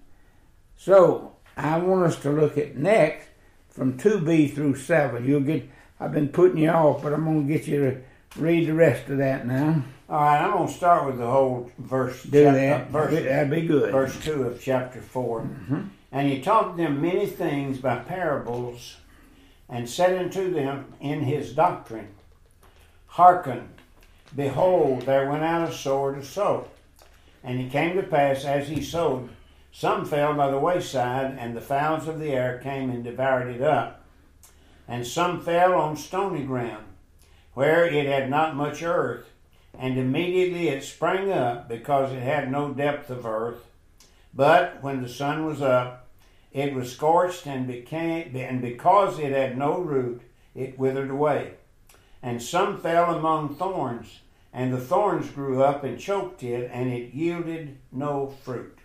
So I want us to look at next from two B through seven. You'll get. I've been putting you off, but I'm going to get you to read the rest of that now. All right, I'm going to start with the whole verse. Do chap- that. uh, verse, That'd be good. verse two of chapter four. Mm-hmm. And He taught them many things by parables, and said unto them in His doctrine, Hearken, behold, there went out a sower to sow. And it came to pass, as he sowed, some fell by the wayside, and the fowls of the air came and devoured it up. And some fell on stony ground, where it had not much earth, and immediately it sprang up, because it had no depth of earth. But when the sun was up, it was scorched, and became, and because it had no root, it withered away. And some fell among thorns, and the thorns grew up and choked it, and it yielded no fruit.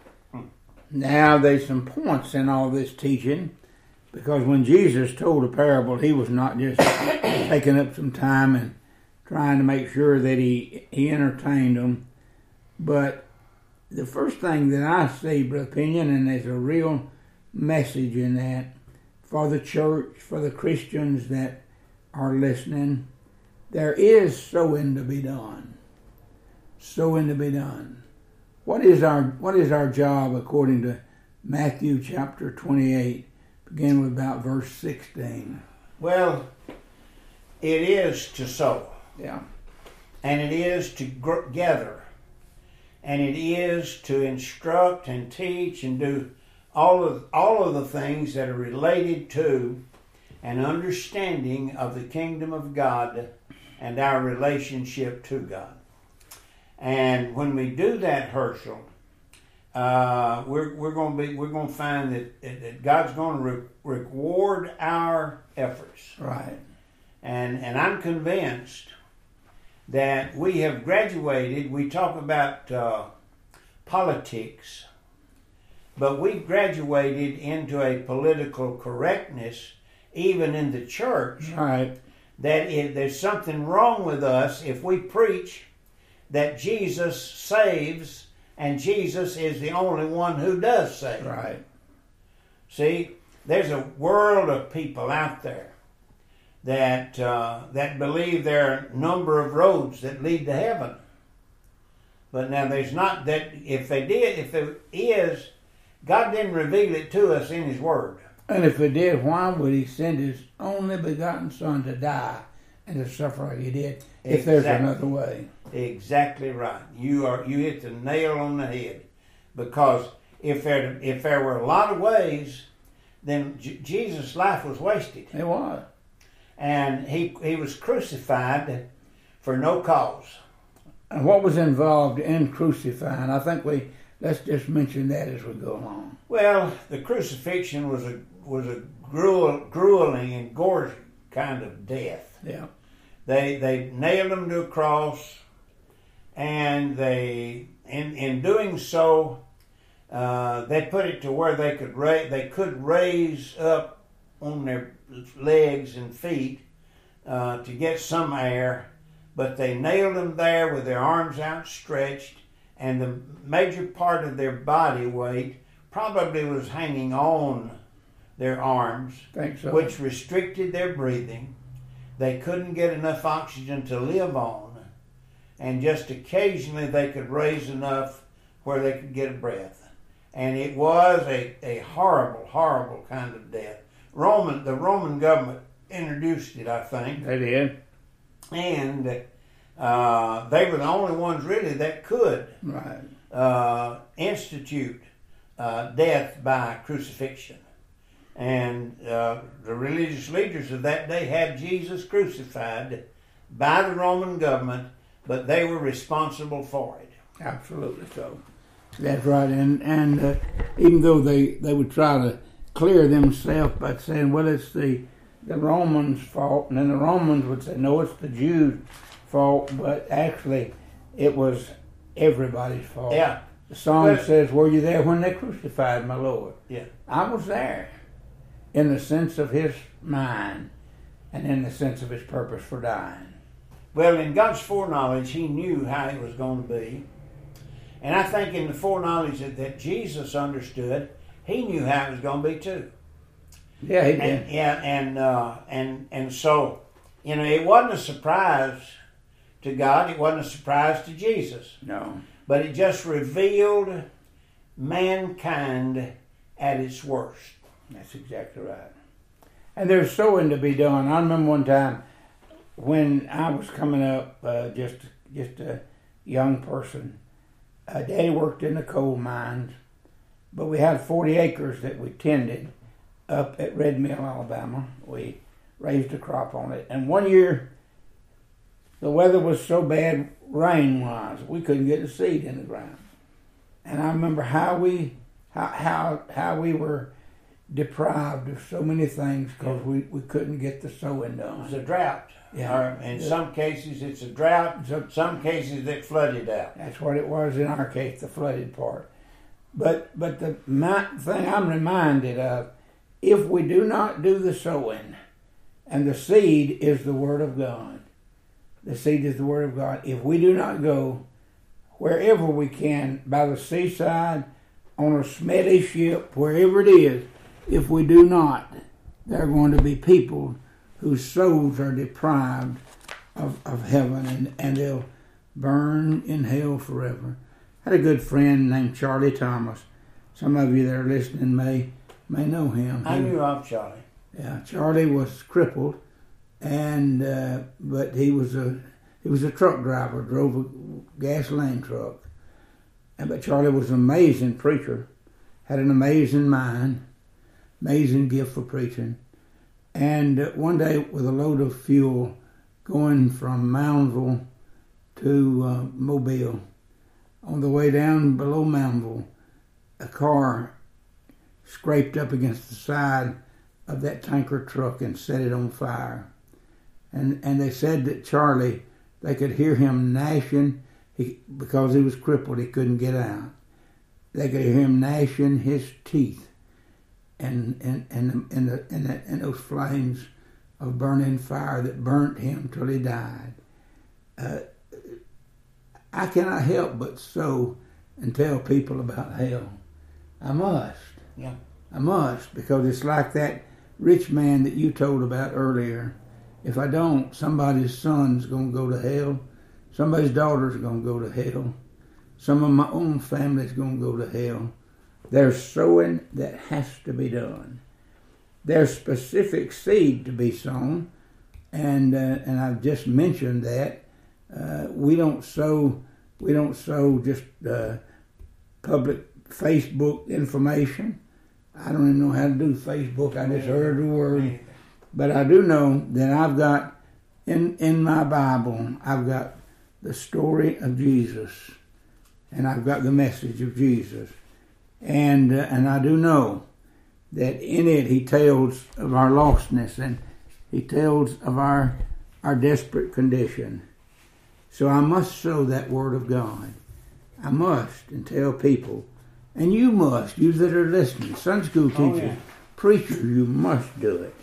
Now there's some points in all this teaching, because when Jesus told a parable, He was not just taking up some time and trying to make sure that he, he entertained them. But the first thing that I see, Brother Pinion, and there's a real message in that for the church, for the Christians that are listening, there is sowing to be done. Sowing to be done. What is our what is our job according to Matthew chapter twenty-eight, beginning with about verse sixteen? Well, it is to sow. Yeah. And it is to gr- gather. And it is to instruct and teach and do all of all of the things that are related to an understanding of the kingdom of God and our relationship to God. And when we do that, Herschel, uh, we're we're going to be we're going to find that, that God's going to re- reward our efforts. Right. And and I'm convinced that we have graduated. We talk about uh, politics, but we've graduated into a political correctness, even in the church, Right. that if there's something wrong with us if we preach that Jesus saves and Jesus is the only one who does save. Right. See, there's a world of people out there that uh, that believe there are a number of roads that lead to heaven. But now there's not that. If they did, if there is, God didn't reveal it to us in His Word. And if He did, why would He send His only begotten Son to die and to suffer like He did? If there's Exactly. another way. Exactly right. You are you hit the nail on the head. Because if there if there were a lot of ways, then J- Jesus' life was wasted, It was. and he he was crucified for no cause. And what was involved in crucifying? I think we let's just mention that as we go along. Well, the crucifixion was a was a gruel, grueling and gory kind of death. Yeah. They they nailed him to a cross, and they in in doing so, uh, they put it to where they could ra- they could raise up on their legs and feet uh, to get some air, but they nailed him there with their arms outstretched, and the major part of their body weight probably was hanging on their arms, Think so. which restricted their breathing. They couldn't get enough oxygen to live on, and just occasionally they could raise enough where they could get a breath. And it was a, a horrible, horrible kind of death. Roman, the Roman government introduced it, I think, They did. and uh, they were the only ones really that could Right. uh, institute uh, death by crucifixion. And uh, the religious leaders of that day had Jesus crucified by the Roman government, but they were responsible for it. Absolutely so. That's right. And and uh, even though they, they would try to clear themselves by saying, well, it's the the Romans' fault, and then the Romans would say, no, it's the Jews' fault, but actually it was everybody's fault. Yeah, The song But- says, were you there when they crucified my Lord? yeah. I was there in the sense of His mind and in the sense of His purpose for dying. Well, in God's foreknowledge, He knew how it was going to be. And I think in the foreknowledge that, that Jesus understood, He knew how it was going to be too. Yeah, He did. And yeah, and uh, and and so, you know, it wasn't a surprise to God. It wasn't a surprise to Jesus. No. But it just revealed mankind at its worst. That's exactly right. And there's sowing to be done. I remember one time when I was coming up, uh, just just a young person. Uh, Daddy worked in the coal mines, but we had forty acres that we tended up at Red Mill, Alabama. We raised a crop on it. And one year, the weather was so bad, rain-wise, we couldn't get a seed in the ground. And I remember how we how how, how we were deprived of so many things because we, we couldn't get the sowing It was done. a drought. Yeah. Or in Yeah. some cases, it's a drought. So- Some cases, it flooded out. That's what it was in our case, the flooded part. But but the my, thing I'm reminded of, if we do not do the sowing, and the seed is the Word of God, the seed is the Word of God. If we do not go wherever we can, by the seaside, on a smelly ship, wherever it is, if we do not, there are going to be people whose souls are deprived of, of heaven, and, and they'll burn in hell forever. I had a good friend named Charlie Thomas. Some of you that are listening may may know him. I He- knew of Charlie. yeah, Charlie was crippled, and uh, but he was a he was a truck driver, drove a gasoline truck. And but Charlie was an amazing preacher, had an amazing mind, amazing gift for preaching. And uh, one day, with a load of fuel, going from Moundville to uh, Mobile, on the way down below Moundville, a car scraped up against the side of that tanker truck and set it on fire. And and they said that Charlie, They could hear him gnashing he, because he was crippled. He couldn't get out. They could hear him gnashing his teeth and and and and, the, and, the, and those flames of burning fire that burnt him till he died. Uh, I cannot help but sow and tell people about hell. I must. Yeah. I must, because it's like that rich man that you told about earlier. If I don't, somebody's son's going to go to hell. Somebody's daughter's going to go to hell. Some of my own family's going to go to hell. There's sowing that has to be done. There's specific seed to be sown, and uh, and I've just mentioned that uh, we don't sow we don't sow just uh, public Facebook information. I don't even know how to do Facebook. I just heard the word, but I do know that I've got in in my Bible I've got the story of Jesus, and I've got the message of Jesus, and uh, and I do know that in it he tells of our lostness, and he tells of our our desperate condition. So I must sow that word of God. I must, and tell people, and you must, you that are listening, Sunday school teachers, oh, yeah. preachers, you must do it.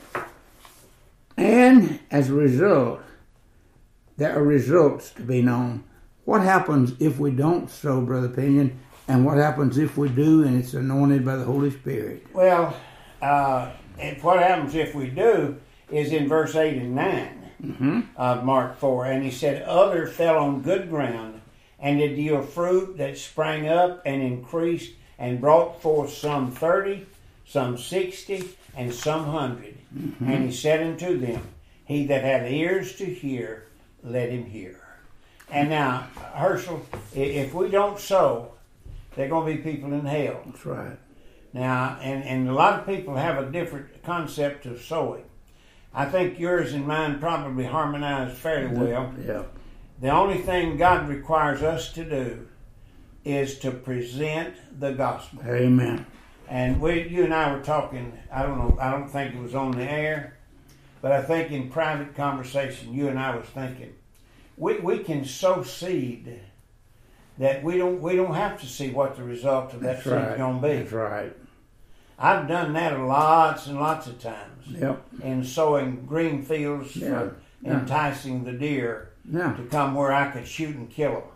And as a result, there are results to be known. What happens if we don't sow, Brother Pinion? And what happens if we do and it's anointed by the Holy Spirit? Well, uh, if what happens if we do is in verse eight and nine mm-hmm. of Mark four. And he said, "Other fell on good ground, and did yield fruit that sprang up and increased, and brought forth some thirty, some sixty, and some hundred. Mm-hmm. And he said unto them, He that hath ears to hear, let him hear." And now, Herschel, if we don't sow, there are going to be people in hell. That's right. Now, and, and a lot of people have a different concept of sowing. I think yours and mine probably harmonize fairly well. Yeah. The only thing God requires us to do is to present the gospel. Amen. And we, you and I were talking, I don't know, I don't think it was on the air, but I think in private conversation, you and I was thinking, we, we can sow seed that we don't we don't have to see what the result of that seed is going to be. That's right. I've done that lots and lots of times. Yep. In sowing green fields yeah. for yeah. enticing the deer yeah. to come where I could shoot and kill them.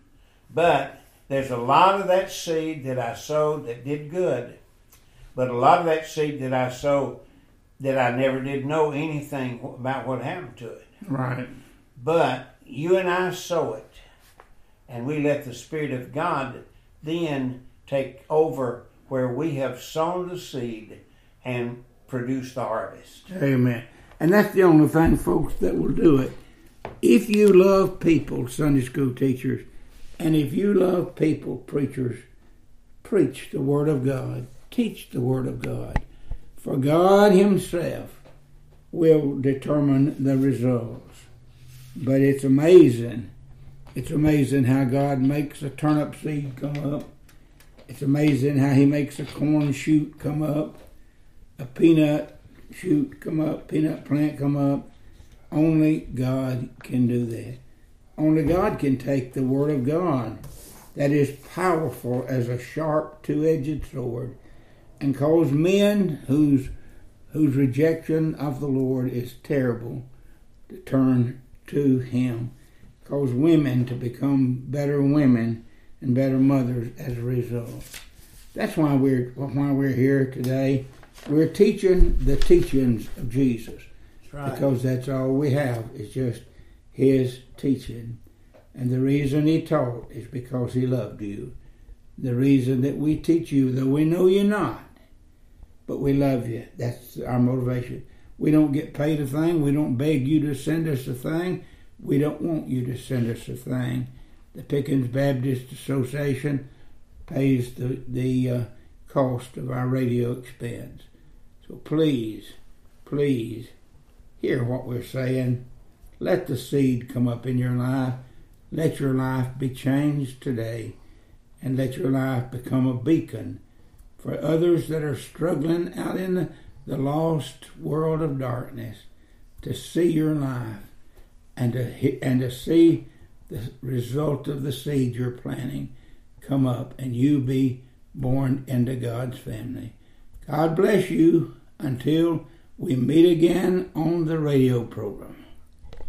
But there's a lot of that seed that I sowed that did good, but a lot of that seed that I sowed that I never did know anything about what happened to it. Right. But you and I sow it, and we let the Spirit of God then take over where we have sown the seed and produce the harvest. Amen. And that's the only thing, folks, that will do it. If you love people, Sunday school teachers, and if you love people, preachers, preach the Word of God. Teach the Word of God. For God Himself will determine the results. But it's amazing. It's amazing how God makes a turnip seed come up. It's amazing how He makes a corn shoot come up, a peanut shoot come up, peanut plant come up. Only God can do that. Only God can take the Word of God that is powerful as a sharp two-edged sword and cause men whose whose rejection of the Lord is terrible to turn to Him. Cause women to become better women and better mothers as a result. That's why we're why we're here today. We're teaching the teachings of Jesus. That's right. Because that's all we have is just His teaching. And the reason He taught is because He loved you. The reason that we teach you, though we know you're not, but we love you. That's our motivation. We don't get paid a thing. We don't beg you to send us a thing. We don't want you to send us a thing. The Pickens Baptist Association pays the, the uh, cost of our radio expense. So please, please, hear what we're saying. Let the seed come up in your life. Let your life be changed today. And let your life become a beacon for others that are struggling out in the, the lost world of darkness to see your life and to and to see the result of the seed you're planting come up and you be born into God's family. God bless you until we meet again on the radio program.